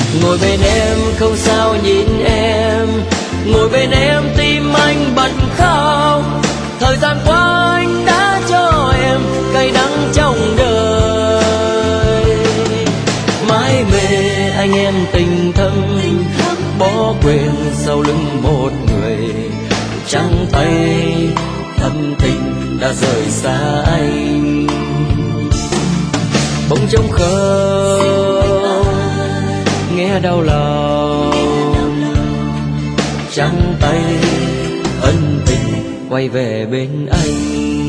Ngồi bên em không sao nhìn em, ngồi bên em tim anh bật khóc. Thời gian qua anh đã cho em cay đắng trong đời. Mãi mê anh em tình thâm, bỏ quên sau lưng một người. Trắng tay thâm tình đã rời xa anh. Bỗng trống không nghe đau lòng, trắng tay ân tình quay về bên anh.